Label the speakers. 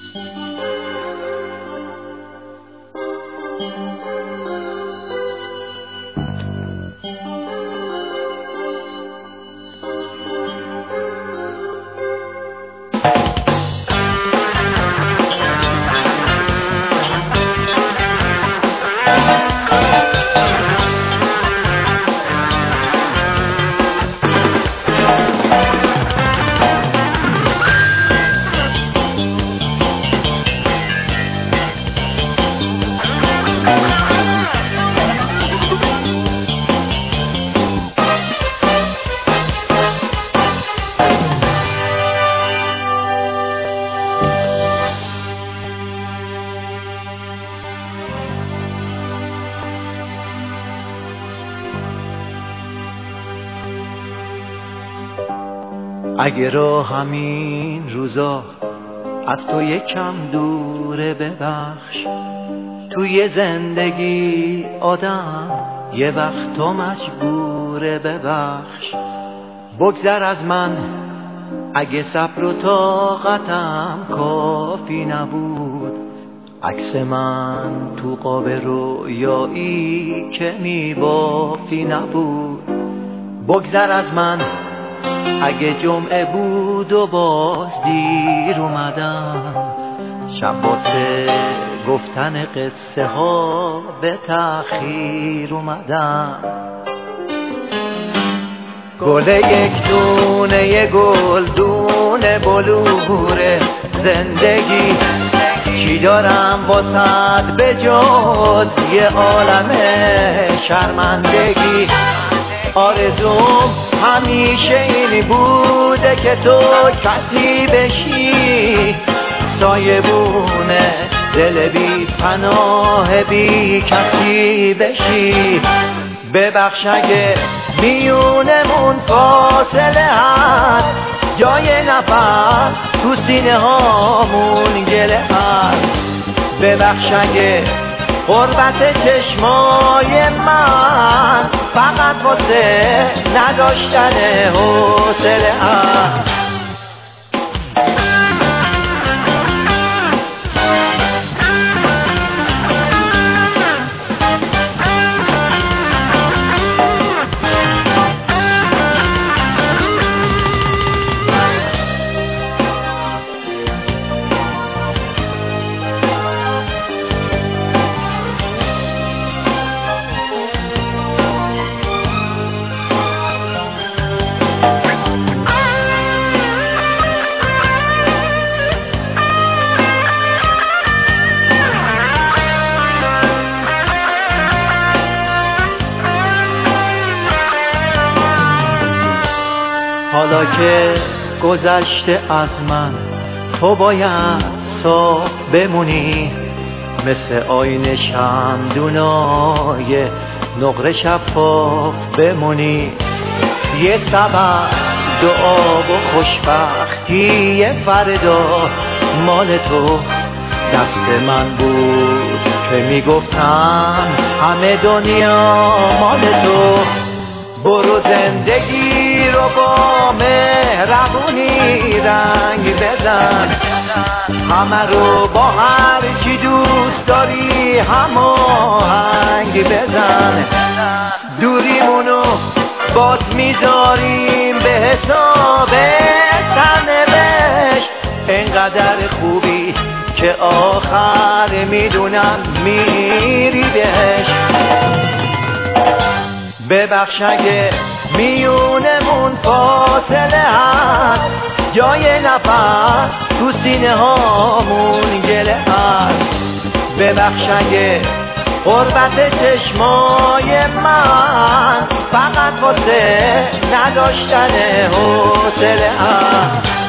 Speaker 1: اگه رو همین روزا از تو یکم دوره ببخش، توی زندگی آدم یه وقت تو مجبوره ببخش. بگذر از من اگه صبر و طاقتم کافی نبود، عکس من تو قاب رویایی که میبافی نبود. بگذر از من اگه جمعه بود و باز دیر اومدم، شب واسه گفتن قصه ها به تأخیر اومدم. گل یک دونه گل دونه بلور زندگی، چی دارم واسد به جز یه عالم شرمندگی. آرزوم همیشه این بوده که تو کسی بشی، سایبونه دل بی پناه بی کسی بشی. ببخش اگه میونمون فاصله هست، جای نفس تو سینه هامون گله هست. ببخش اگه غربت چشمای من فقط واسه نداشتن حوصله هست. حالا که گذشته از من، تو باید صاف بمونی، مثل آینه شمعدونای نقره شفاف بمونی. یه سبب دعا و خوشبختی فردا مال تو، دست من بود که میگفتم همه دنیا مال تو. برو زندگی رو با مهربونی رنگ بزن، همه رو با هر چی دوست داری هماهنگ بزن. دوریمونو باز میذاریم به حساب سرنوشت، انقدر خوبی که آخر میدونم میری بهش. ببخش اگه میونمون فاصله هست، جای نفس تو سینه هامون گله هست. ببخش اگه غربت چشمای من فقط واسه نداشتن حوصله هست.